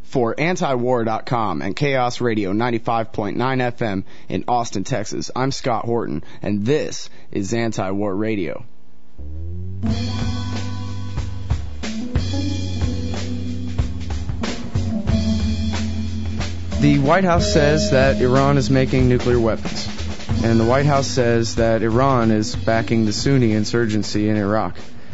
For antiwar.com and Chaos Radio 95.9 FM in Austin, Texas, I'm Scott Horton, and this is Anti-War Radio. The White House says that Iran is making nuclear weapons, and the White House says that Iran is backing the Sunni insurgency in Iraq.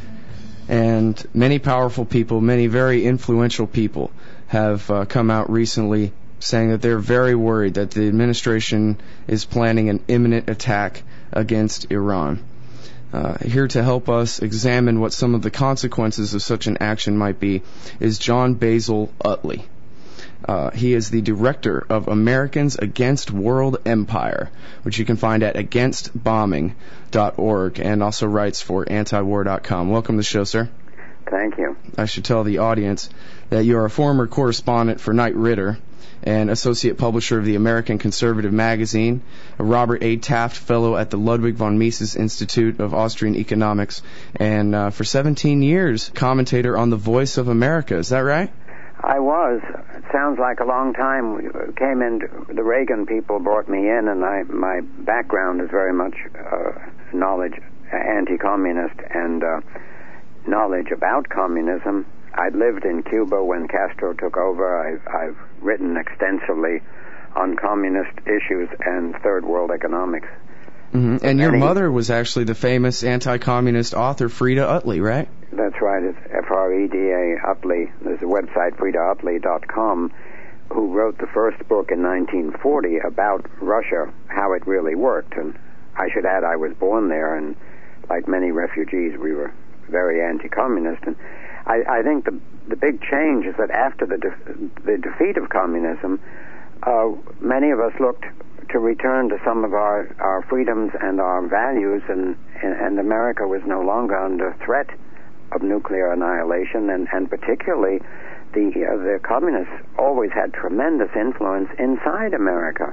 And many powerful people, many very influential people have come out recently saying that they're very worried that the administration is planning an imminent attack against Iran. Here to help us examine what some of the consequences of such an action might be is John Basil Utley. He is the director of Americans Against World Empire, which you can find at againstbombing.org, and also writes for antiwar.com. Welcome to the show, sir. Thank you. I should tell the audience that you are a former correspondent for Knight Ridder and associate publisher of the American Conservative magazine, a Robert A. Taft Fellow at the Ludwig von Mises Institute of Austrian Economics, and for 17 years, commentator on The Voice of America. Is that right? I was. It sounds like a long time. We came in, the Reagan people brought me in, and my background is very much knowledge, anti-communist, and knowledge about communism. I'd lived in Cuba when Castro took over. I've written extensively on communist issues and third world economics. Mm-hmm. And your mother was actually the famous anti-communist author Frida Utley, right? That's right. It's Freda Utley. There's a website, FredaUtley.com, who wrote the first book in 1940 about Russia, how it really worked. And I should add, I was born there, and like many refugees, we were very anti-communist. And I think the big change is that after the defeat of communism, many of us looked to return to some of our freedoms and our values, and America was no longer under threat of nuclear annihilation, and particularly the communists always had tremendous influence inside America,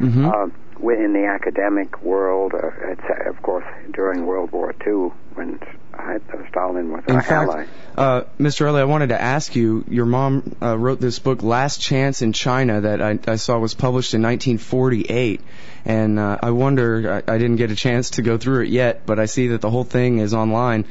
in the academic world, of course, during World War II, when Stalin was our ally. Mr. Utley, I wanted to ask you, your mom wrote this book, Last Chance in China, that I saw was published in 1948, and I wonder, I didn't get a chance to go through it yet, but I see that the whole thing is online.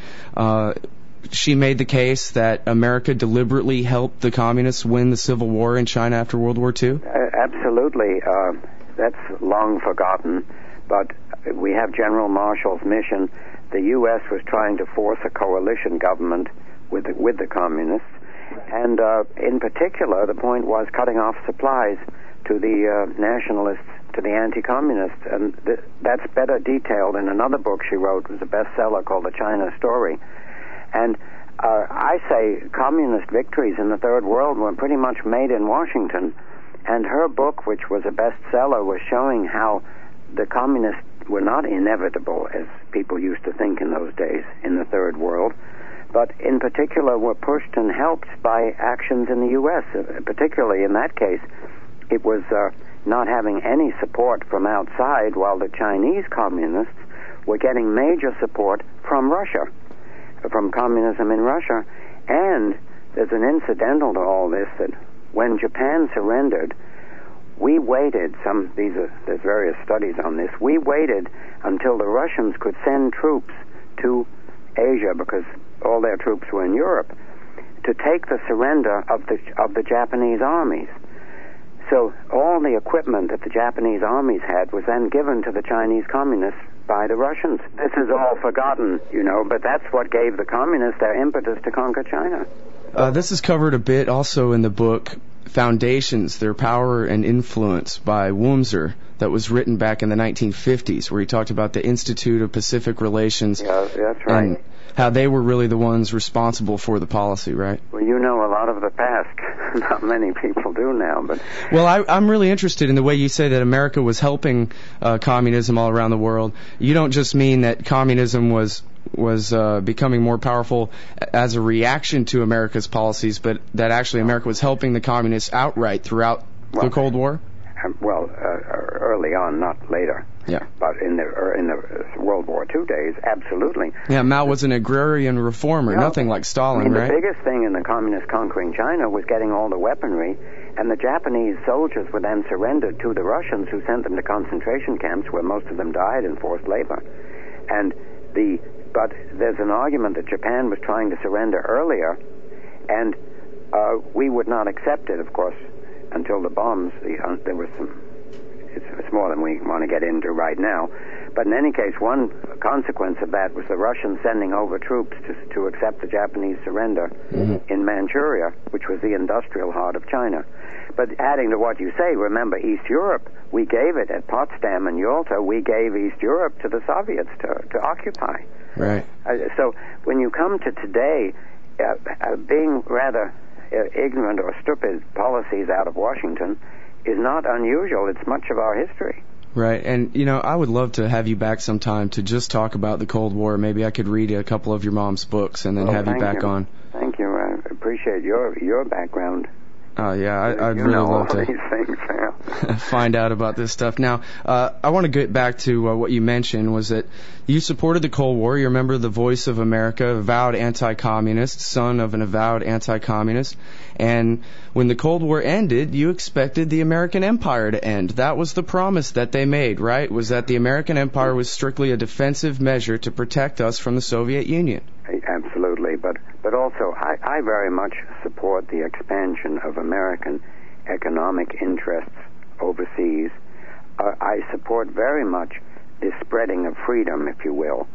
She made the case that America deliberately helped the communists win the Civil War in China after World War II? Absolutely. That's long forgotten, but we have General Marshall's mission. The U.S. was trying to force a coalition government with the communists, and in particular, the point was cutting off supplies to the nationalists, to the anti-communists, and that's better detailed in another book she wrote. It was a bestseller called The China Story. And I say communist victories in the Third World were pretty much made in Washington. And her book, which was a bestseller, was showing how the communists were not inevitable, as people used to think in those days, in the Third World, but in particular were pushed and helped by actions in the U.S. Particularly in that case, it was not having any support from outside, while the Chinese communists were getting major support from Russia, from communism in Russia. And there's an incidental to all this, that when Japan surrendered, we waited, there's various studies on this, we waited until the Russians could send troops to Asia, because all their troops were in Europe, to take the surrender of the Japanese armies. So all the equipment that the Japanese armies had was then given to the Chinese communists by the Russians. This is all forgotten, but that's what gave the communists their impetus to conquer China. This is covered a bit also in the book Foundations, Their Power and Influence by Wurmser, that was written back in the 1950s, where he talked about the Institute of Pacific Relations. Yeah, that's right. And how they were really the ones responsible for the policy, right? Well, you know a lot of the past. Not many people do now, but... Well, I'm really interested in the way you say that America was helping communism all around the world. You don't just mean that communism was becoming more powerful as a reaction to America's policies, but that actually America was helping the communists outright throughout the Cold War? Early on, not later. Yeah. But in the World War II days, absolutely. Yeah, Mao was an agrarian reformer, nothing like Stalin, right? The biggest thing in the communists conquering China was getting all the weaponry And the Japanese soldiers were then surrendered to the Russians, who sent them to concentration camps where most of them died in forced labor. But there's an argument that Japan was trying to surrender earlier, and we would not accept it, of course, until the bombs. There was some. It's more than we want to get into right now. But in any case, one consequence of that was the Russians sending over troops to accept the Japanese surrender in Manchuria, which was the industrial heart of China. But adding to what you say, remember East Europe, we gave it at Potsdam and Yalta, we gave East Europe to the Soviets to occupy. Right. So when you come to today, being rather ignorant or stupid policies out of Washington is not unusual. It's much of our history. Right, and I would love to have you back sometime to just talk about the Cold War. Maybe I could read a couple of your mom's books and then have you back on. Thank you. I appreciate your background. Yeah, I'd really love to these things, find out about this stuff. Now, I want to get back to what you mentioned, was that you supported the Cold War. You're a member of the Voice of America, avowed anti-communist, son of an avowed anti-communist. And when the Cold War ended, you expected the American Empire to end. That was the promise that they made, right? Was that the American Empire was strictly a defensive measure to protect us from the Soviet Union. Absolutely, but also I very much support the expansion of American economic interests overseas. I support very much the spreading of freedom, if you will,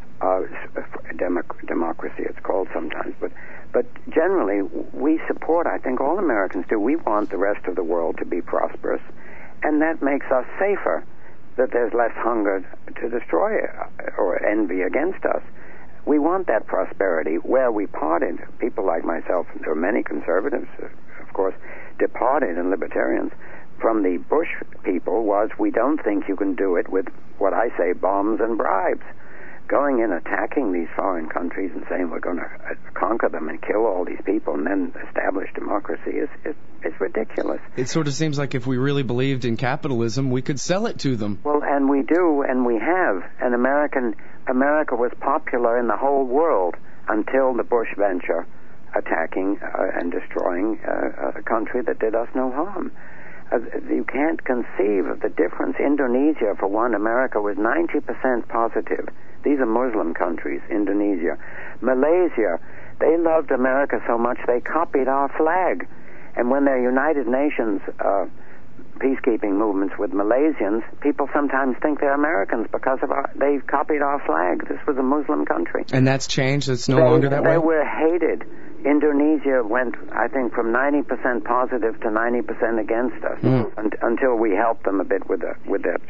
democracy it's called sometimes, but generally we support, I think all Americans do, we want the rest of the world to be prosperous, and that makes us safer, that there's less hunger to destroy or envy against us. We want that prosperity. Where we parted, people like myself, and there are many conservatives, of course, departed, and libertarians, from the Bush people, was we don't think you can do it with what I say, bombs and bribes. Going in, attacking these foreign countries and saying we're going to conquer them and kill all these people and then establish democracy is ridiculous. It sort of seems like if we really believed in capitalism, we could sell it to them. Well, and we do, and we have. And America was popular in the whole world until the Bush venture, attacking and destroying a country that did us no harm. You can't conceive of the difference. Indonesia, for one, America was 90% positive. These are Muslim countries, Indonesia. Malaysia, they loved America so much they copied our flag. And when their United Nations peacekeeping movements with Malaysians, people sometimes think they're Americans because they copied our flag. This was a Muslim country. And that's changed? It's no longer that way? They were hated. Indonesia went, I think, from 90% positive to 90% against us until we helped them a bit with the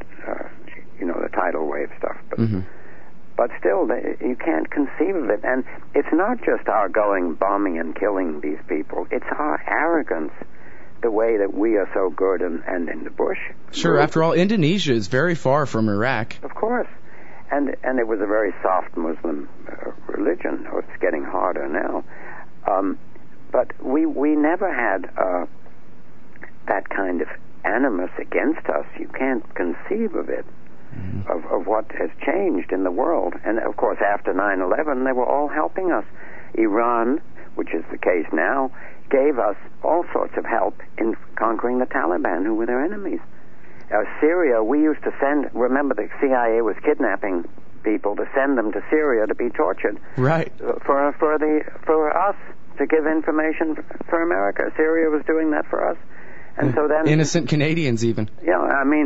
tidal wave stuff. But still, you can't conceive of it. And it's not just our going bombing and killing these people. It's our arrogance, the way that we are so good and in the bush. Sure, after all, Indonesia is very far from Iraq. Of course. And it was a very soft Muslim religion. It's getting harder now. But we never had that kind of animus against us. You can't conceive of it, of what has changed in the world. And, of course, after 9/11, they were all helping us. Iran, which is the case now, gave us all sorts of help in conquering the Taliban, who were their enemies. Syria, we used to remember the CIA was kidnapping people to send them to Syria to be tortured. Right. For us to give information for America. Syria was doing that for us. And so then innocent Canadians even. Yeah, I mean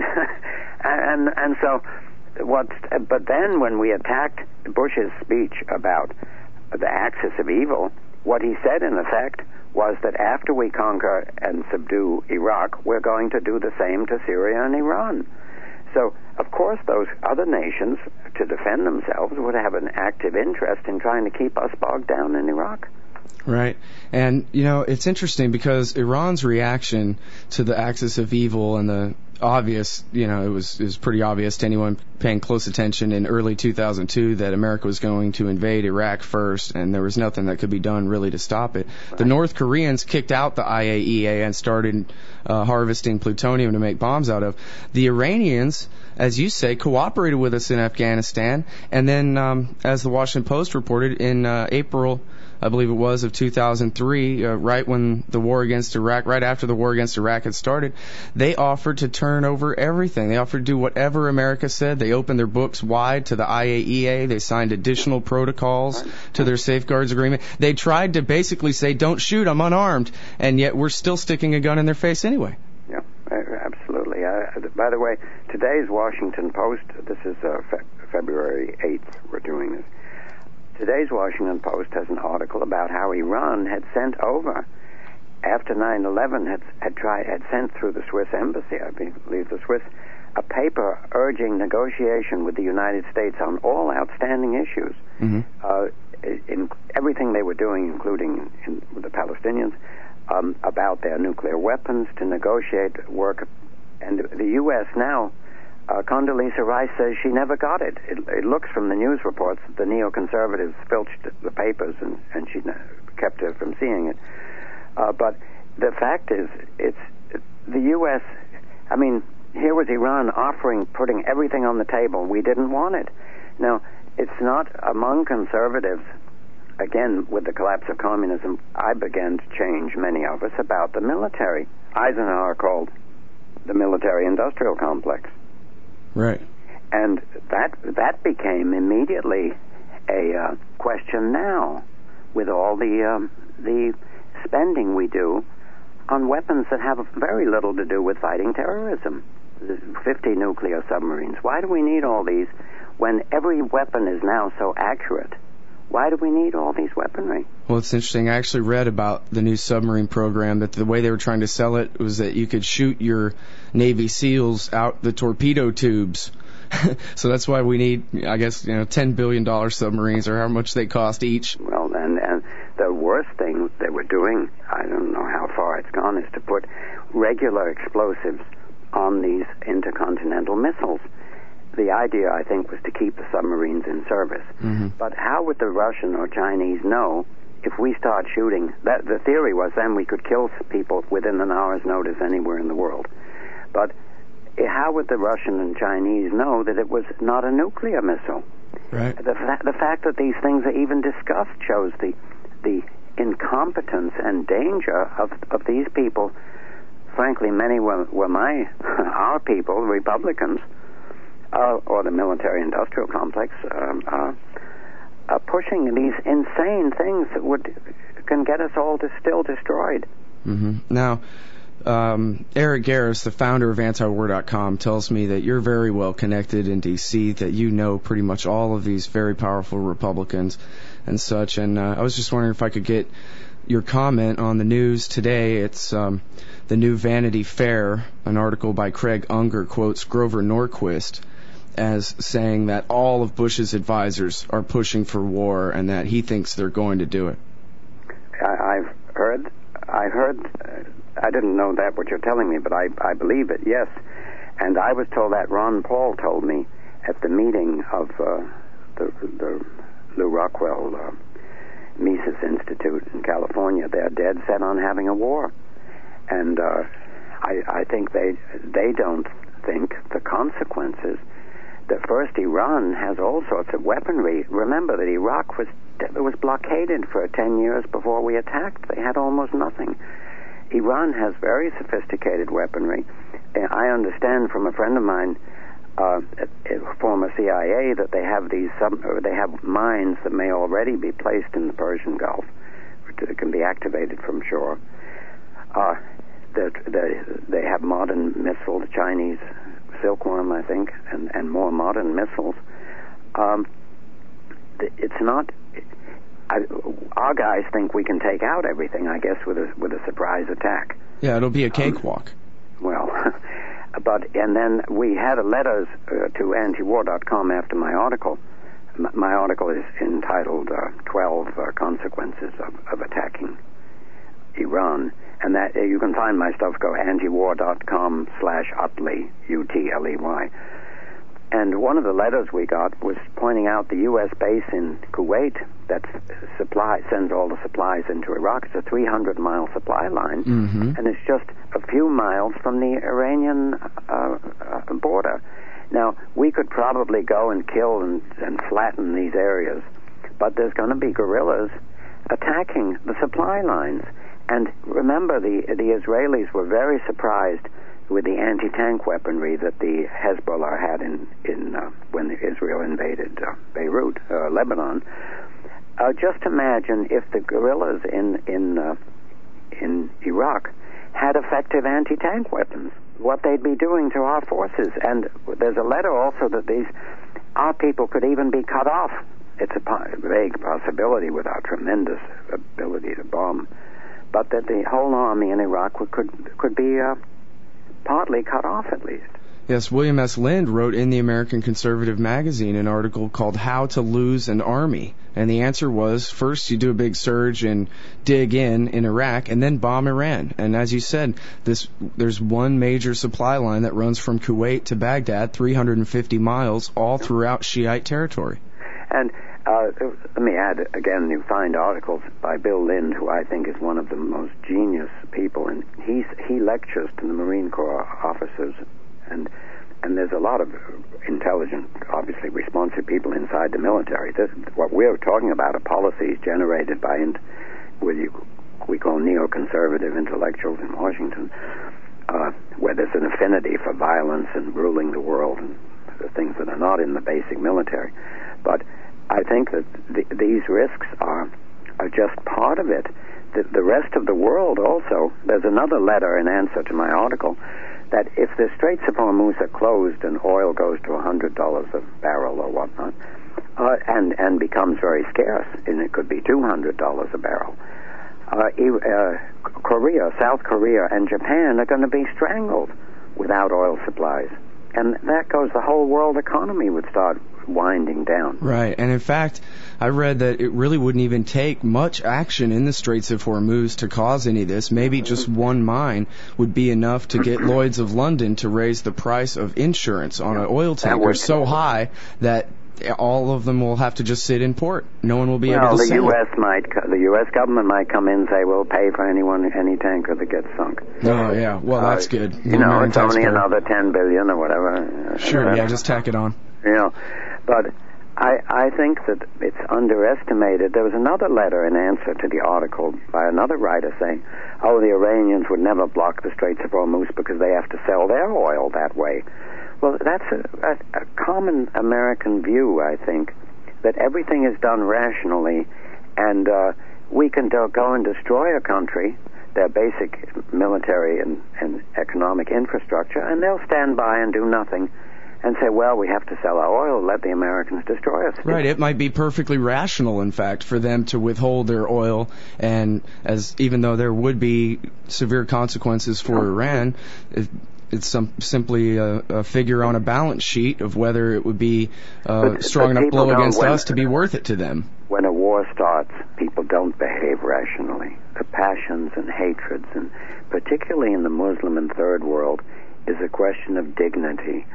and so but then when we attacked Bush's speech about the axis of evil, what he said in effect was that after we conquer and subdue Iraq, we're going to do the same to Syria and Iran. So, of course, those other nations, to defend themselves, would have an active interest in trying to keep us bogged down in Iraq. Right. And, it's interesting because Iran's reaction to the axis of evil and the obvious, it was pretty obvious to anyone paying close attention in early 2002 that America was going to invade Iraq first, and there was nothing that could be done really to stop it. Right. The North Koreans kicked out the IAEA and started harvesting plutonium to make bombs out of. The Iranians, as you say, cooperated with us in Afghanistan, and then, as the Washington Post reported, in April I believe it was, of 2003, right when the war against Iraq, right after the war against Iraq had started, they offered to turn over everything. They offered to do whatever America said. They opened their books wide to the IAEA. They signed additional protocols to their safeguards agreement. They tried to basically say, don't shoot, I'm unarmed, and yet we're still sticking a gun in their face anyway. Yeah, absolutely. By the way, today's Washington Post, this is February 8th we're doing this. Today's Washington Post has an article about how Iran had sent over, after 9/11, had sent through the Swiss embassy, I believe the Swiss, a paper urging negotiation with the United States on all outstanding issues, in everything they were doing, including with the Palestinians, about their nuclear weapons, to negotiate work. And the U.S. now, Condoleezza Rice says she never got it. It looks from the news reports that the neoconservatives filched the papers and she kept her from seeing it. But the fact is, it's the U.S., I mean, here was Iran putting everything on the table. We didn't want it. Now, it's not among conservatives. Again, with the collapse of communism, I began to change, many of us, about the military. Eisenhower called the military-industrial complex. Right. And that became immediately a question now, with all the spending we do on weapons that have very little to do with fighting terrorism. 50 nuclear submarines. Why do we need all these when every weapon is now so accurate? Why do we need all these weaponry? Well, it's interesting. I actually read about the new submarine program, that the way they were trying to sell it was that you could shoot your Navy SEALs out the torpedo tubes. So that's why we need, I guess, $10 billion submarines, or how much they cost each. Well, and the worst thing they were doing, I don't know how far it's gone, is to put regular explosives on these intercontinental missiles. The idea, I think, was to keep the submarines in service. But how would the Russian or Chinese know if we start shooting? The theory was then we could kill people within an hour's notice anywhere in the world. But how would the Russian and Chinese know that it was not a nuclear missile? Right. The fact that these things are even discussed shows the incompetence and danger of these people. Frankly, many were our people, Republicans, or the military-industrial complex, pushing these insane things that can get us all still destroyed. Now, Eric Garris, the founder of antiwar.com, tells me that you're very well connected in D.C., that you know pretty much all of these very powerful Republicans and such. And I was just wondering if I could get your comment on the news today. It's the new Vanity Fair, an article by Craig Unger, quotes Grover Norquist as saying that all of Bush's advisors are pushing for war and that he thinks they're going to do it. I heard, I didn't know that what you're telling me, but I believe it, yes. And I was told that Ron Paul told me at the meeting of the Lew Rockwell Mises Institute in California. They're dead set on having a war. And I think they don't think the consequences. That first, Iran has all sorts of weaponry. Remember that Iraq was blockaded for 10 years before we attacked. They had almost nothing. Iran has very sophisticated weaponry. I understand from a friend of mine, former CIA, that they have mines that may already be placed in the Persian Gulf that can be activated from shore. They have modern missiles, the Chinese Silkworm, I think, and more modern missiles. It's not. Our guys think we can take out everything, I guess, with a surprise attack. Yeah, it'll be a cakewalk. And then we had letters to antiwar.com after my article. My article is entitled 12 Consequences of Attacking Iran. And that you can find my stuff, go antiwar.com/Utley, Utley. And one of the letters we got was pointing out the U.S. base in Kuwait that sends all the supplies into Iraq. It's a 300-mile supply line, and it's just a few miles from the Iranian border. Now, we could probably go and kill and flatten these areas, but there's going to be guerrillas, attacking the supply lines. And remember, the Israelis were very surprised with the anti-tank weaponry that the Hezbollah had when Israel invaded Beirut, Lebanon. Just imagine if the guerrillas in Iraq had effective anti-tank weapons, what they'd be doing to our forces. And there's a letter also that our people could even be cut off. It's a vague possibility with our tremendous ability to bomb, but that the whole army in Iraq could be partly cut off at least. Yes, William S. Lind wrote in the American Conservative magazine an article called How to Lose an Army. And the answer was, first you do a big surge and dig in Iraq, and then bomb Iran. And as you said, there's one major supply line that runs from Kuwait to Baghdad, 350 miles, all throughout Shiite territory. And let me add, again, you find articles by Bill Lind, who I think is one of the most genius people, and he lectures to the Marine Corps officers, and there's a lot of intelligent, obviously responsive people inside the military. What we're talking about are policies generated by what we call neoconservative intellectuals in Washington, where there's an affinity for violence and ruling the world and the things that are not in the basic military. But I think that these risks are just part of it. The rest of the world also, there's another letter in answer to my article, that if the Straits of Hormuz are closed and oil goes to $100 a barrel or whatnot, and becomes very scarce, and it could be $200 a barrel, South Korea, and Japan are going to be strangled without oil supplies. And that goes, the whole world economy would start winding down. Right, and in fact, I read that it really wouldn't even take much action in the Straits of Hormuz to cause any of this. Maybe just one mine would be enough to get Lloyd's of London to raise the price of insurance on an oil tanker so high that all of them will have to just sit in port. No one will be able to sell it. The U.S. government might come in and say, we'll pay for any tanker that gets sunk. Oh, yeah. Well, that's good. It's only another $10 billion or whatever. Sure, yeah, just tack it on. But I think that it's underestimated. There was another letter in answer to the article by another writer saying, the Iranians would never block the Straits of Hormuz because they have to sell their oil that way. Well, that's a common American view, I think, that everything is done rationally, and we can go and destroy a country, their basic military and economic infrastructure, and they'll stand by and do nothing and say, well, we have to sell our oil, let the Americans destroy us. Right, it might be perfectly rational, in fact, for them to withhold their oil, and even though there would be severe consequences for Iran, it's simply a figure on a balance sheet of whether it would be strong enough blow against us to be worth it to them. When a war starts, people don't behave rationally. The passions and hatreds, and particularly in the Muslim and Third World, is a question of dignity.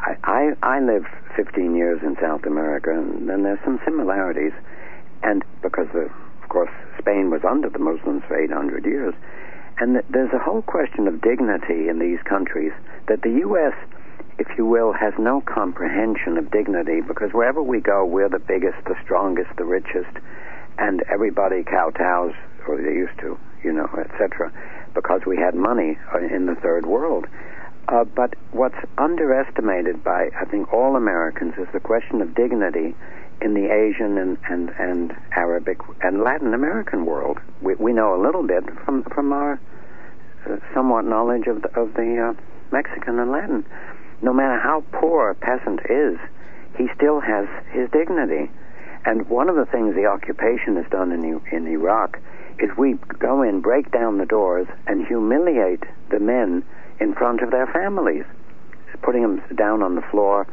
I lived 15 years in South America, and then there's some similarities. And because, of course, Spain was under the Muslims for 800 years, and there's a whole question of dignity in these countries that the U.S., if you will, has no comprehension of dignity, because wherever we go, we're the biggest, the strongest, the richest, and everybody kowtows, or they used to, etc., because we had money in the Third World. But what's underestimated by, I think, all Americans is the question of dignity in the Asian and Arabic and Latin American world. We know a little bit from our somewhat knowledge of the Mexican and Latin. No matter how poor a peasant is, he still has his dignity. And one of the things the occupation has done in Iraq is we go in, break down the doors, and humiliate the men in front of their families, putting them down on the floor,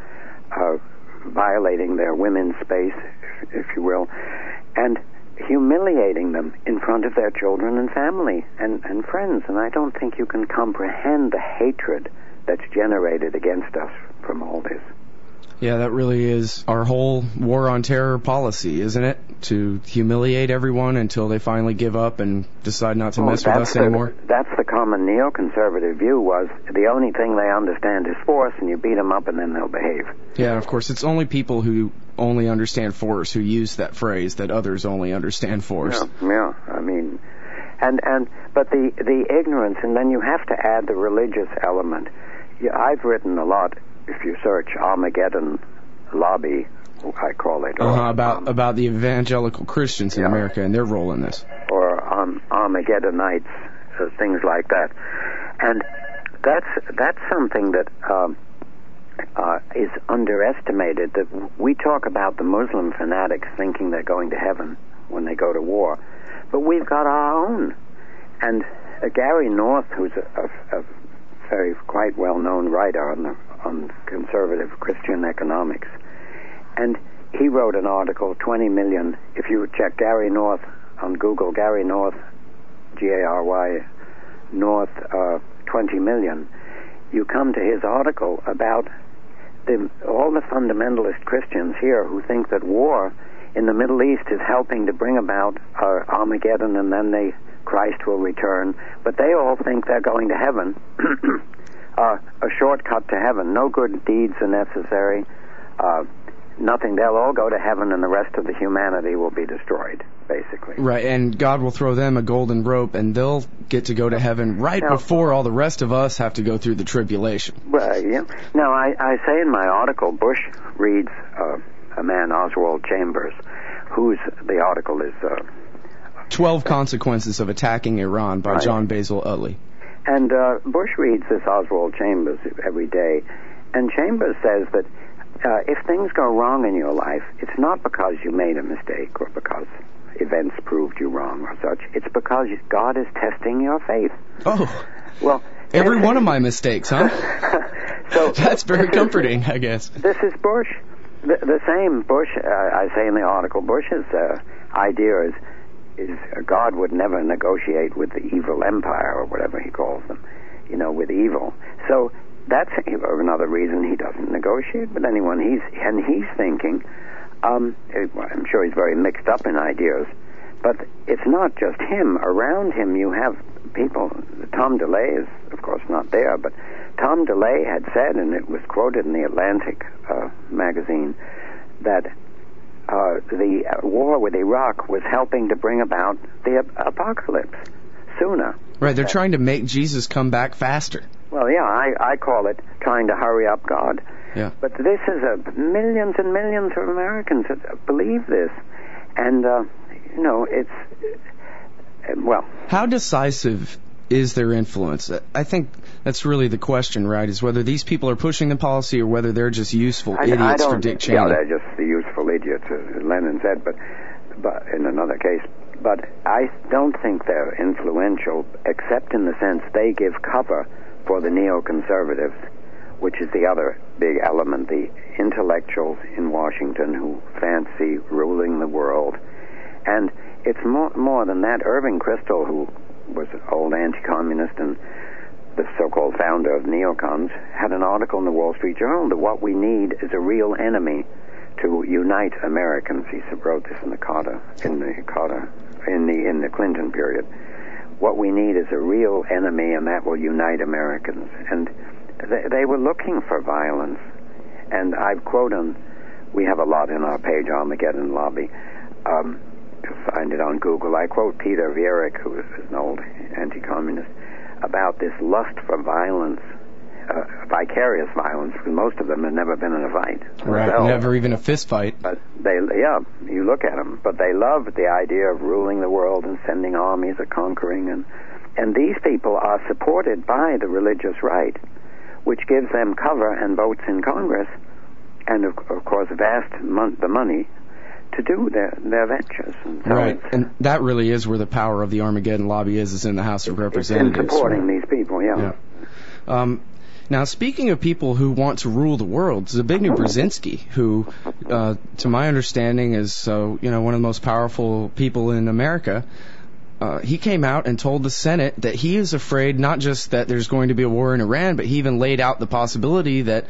violating their women's space, if you will, and humiliating them in front of their children and family and friends. And I don't think you can comprehend the hatred that's generated against us from all this. Yeah, that really is our whole war on terror policy, isn't it? To humiliate everyone until they finally give up and decide not to mess with us anymore. That's the common neoconservative view, was the only thing they understand is force, and you beat them up and then they'll behave. Yeah, of course, it's only people who only understand force who use that phrase, that others only understand force. Yeah, I mean, but the ignorance, and then you have to add the religious element. Yeah, I've written a lot. If you search Armageddon Lobby, I call it. About the evangelical Christians in America and their role in this. Or Armageddonites, things like that. And that's something that is underestimated. That we talk about the Muslim fanatics thinking they're going to heaven when they go to war. But we've got our own. And Gary North, who's a very quite well-known writer on conservative Christian economics, and he wrote an article, 20 million, if you check Gary North on Google, Gary North, G-A-R-Y, North, 20 million, you come to his article about all the fundamentalist Christians here who think that war in the Middle East is helping to bring about Armageddon, and then Christ will return, but they all think they're going to heaven. A shortcut to heaven. No good deeds are necessary. Nothing. They'll all go to heaven, and the rest of the humanity will be destroyed, basically. Right, and God will throw them a golden rope, and they'll get to go to heaven before all the rest of us have to go through the tribulation. Well, yeah. Now, I say in my article, Bush reads a man, Oswald Chambers, the article is 12 Consequences of Attacking Iran by John Basil Utley. And Bush reads this Oswald Chambers every day, and Chambers says that if things go wrong in your life, it's not because you made a mistake or because events proved you wrong or such. It's because God is testing your faith. Oh. Well, every one of my mistakes, huh? So that's very comforting, I guess. This is Bush. The same Bush, I say in the article, Bush's idea is God would never negotiate with the evil empire, or whatever he calls them, with evil. So that's another reason he doesn't negotiate with anyone. He's thinking, I'm sure he's very mixed up in ideas, but it's not just him. Around him you have people. Tom DeLay is, of course, not there, but Tom DeLay had said, and it was quoted in the Atlantic magazine, that the war with Iraq was helping to bring about the apocalypse sooner. Right, they're trying to make Jesus come back faster. Well, yeah, I call it trying to hurry up God. Yeah. But this is millions and millions of Americans that believe this. And, it's, well... How decisive is their influence? I think that's really the question, right, is whether these people are pushing the policy or whether they're just useful idiots for Dick Cheney. Yeah, they're just the useful idiots, as Lenin said, but in another case. But I don't think they're influential, except in the sense they give cover for the neoconservatives, which is the other big element, the intellectuals in Washington who fancy ruling the world. And it's more than that. Irving Kristol, who was an old anti-communist and the so-called founder of neocons, had an article in the Wall Street Journal that what we need is a real enemy to unite Americans. He wrote this in the Clinton period. What we need is a real enemy, and that will unite Americans. And they were looking for violence. And I've quoted, we have a lot in our page, Armageddon Lobby. Find it on Google. I quote Peter Viereck, who is an old anti-communist, about this lust for violence, vicarious violence, because most of them have never been in a fight. Right, never even a fist fight. But you look at them, but they love the idea of ruling the world and sending armies or conquering, and these people are supported by the religious right, which gives them cover and votes in Congress, and of course the money to do their ventures. And so right, and that really is where the power of the Armageddon Lobby is in the House of Representatives. In supporting these people, yeah. Now, speaking of people who want to rule the world, Zbigniew Brzezinski, who, to my understanding, is one of the most powerful people in America, he came out and told the Senate that he is afraid not just that there's going to be a war in Iran, but he even laid out the possibility that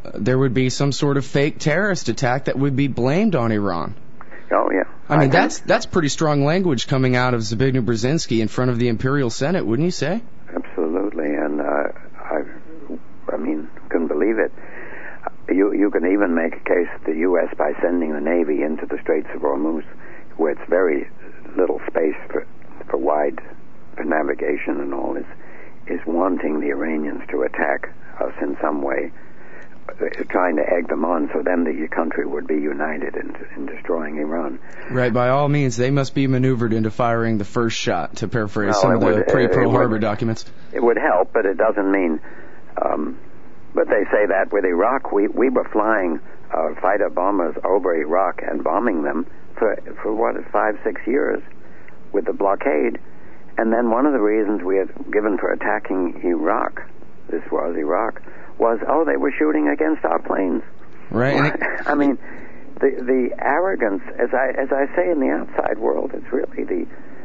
there would be some sort of fake terrorist attack that would be blamed on Iran. Oh, yeah. I mean, that's pretty strong language coming out of Zbigniew Brzezinski in front of the Imperial Senate, wouldn't you say? Absolutely, and I mean, couldn't believe it. You can even make a case that the U.S., by sending the Navy into the Straits of Hormuz, where it's very little space for wide for navigation and all, is wanting the Iranians to attack us in some way, trying to egg them on, so then the country would be united in destroying Iran. Right, by all means, they must be maneuvered into firing the first shot, to paraphrase some of the pre-Pearl Harbor documents. It would help, but it doesn't mean... but they say that with Iraq, we were flying fighter bombers over Iraq and bombing them for 5-6 years with the blockade. And then one of the reasons we had given for attacking Iraq, was, they were shooting against our planes. Right. I mean, the arrogance, as I say in the outside world, it's really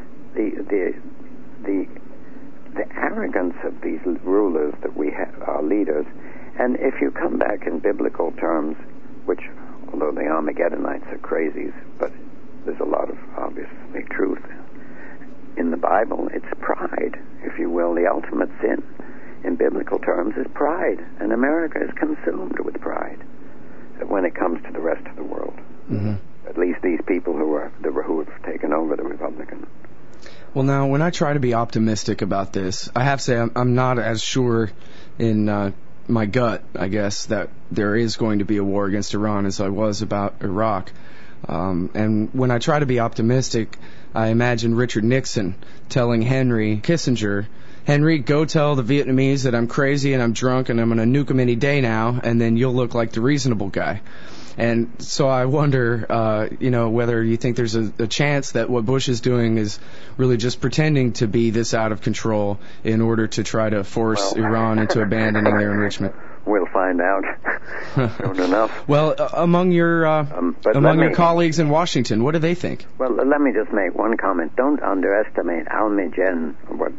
the arrogance of these rulers that we have, our leaders. And if you come back in biblical terms, which, although the Armageddonites are crazies, but there's a lot of obviously truth in the Bible, it's pride, if you will. The ultimate sin in biblical terms is pride, and America is consumed with pride when it comes to the rest of the world. Mm-hmm. At least these people who have taken over the Republican. Well, now, when I try to be optimistic about this, I have to say I'm not as sure in my gut, I guess, that there is going to be a war against Iran as I was about Iraq. And when I try to be optimistic, I imagine Richard Nixon telling Henry Kissinger, Henry, go tell the Vietnamese that I'm crazy and I'm drunk and I'm going to nuke them any day now, and then you'll look like the reasonable guy. And so I wonder, whether you think there's a chance that what Bush is doing is really just pretending to be this out of control in order to try to force Iran into abandoning their enrichment. We'll find out soon enough. Well, among your colleagues in Washington, what do they think? Well, let me just make one comment. Don't underestimate Ahmadinejad,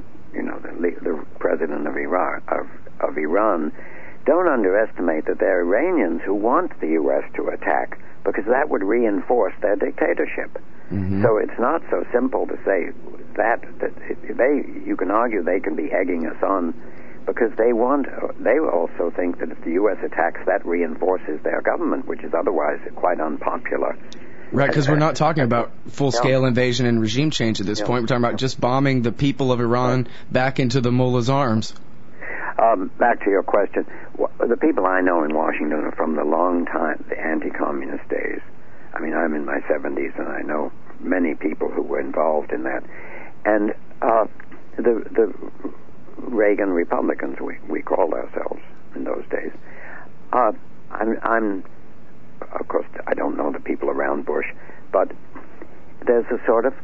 the president of Iran. Don't underestimate that there are Iranians who want the U.S. to attack, because that would reinforce their dictatorship. Mm-hmm. So it's not so simple to say that you can argue they can be egging us on, because they also think that if the U.S. attacks, that reinforces their government, which is otherwise quite unpopular. Right, because we're not talking about full-scale invasion and regime change at this point. We're talking about just bombing the people of Iran back into the mullah's arms. Back to your question. The people I know in Washington are from the long time, the anti-communist days. I mean, I'm in my 70s, and I know many people who were involved in that. And the Reagan Republicans, we called ourselves in those days. I'm of course, I don't know the people around Bush, but there's a sort of,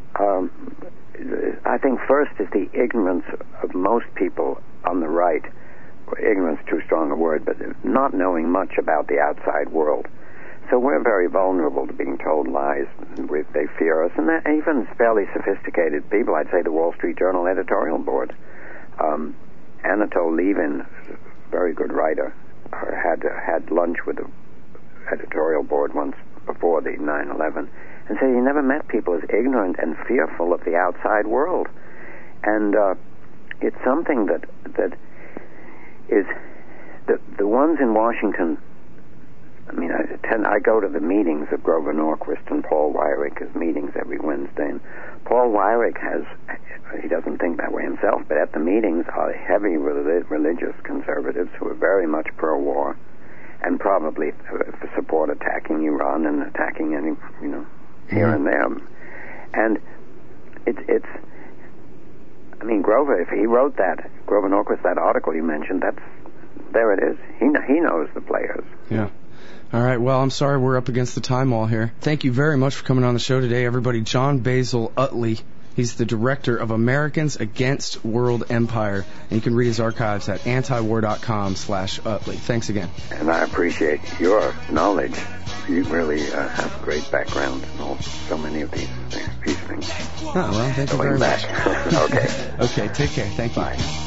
I think first is the ignorance of most people on the right. Ignorance is too strong a word, but not knowing much about the outside world. So we're very vulnerable to being told lies. They fear us, and even fairly sophisticated people. I'd say the Wall Street Journal editorial board. Anatole Levin, very good writer, had lunch with the editorial board once before the 9/11, and said he never met people as ignorant and fearful of the outside world. And it's something that is the ones in Washington. I mean, I go to the meetings of Grover Norquist and Paul Weyrich, meetings every Wednesday, and Paul Weyrich he doesn't think that way himself, but at the meetings are heavy religious conservatives who are very much pro-war and probably support attacking Iran and attacking any, here and there. And it's I mean, Grover, if he wrote that, Grover Norquist, that article you mentioned, there it is. He knows the players. Yeah. All right, well, I'm sorry we're up against the time wall here. Thank you very much for coming on the show today, everybody. John Basil Utley. He's the director of Americans Against World Empire, and you can read his archives at antiwar.com/Utley. Thanks again. And I appreciate your knowledge. You really have a great background in so many of these things. Oh, well, thank you very much. Okay. Okay, take care. Thank you. Bye.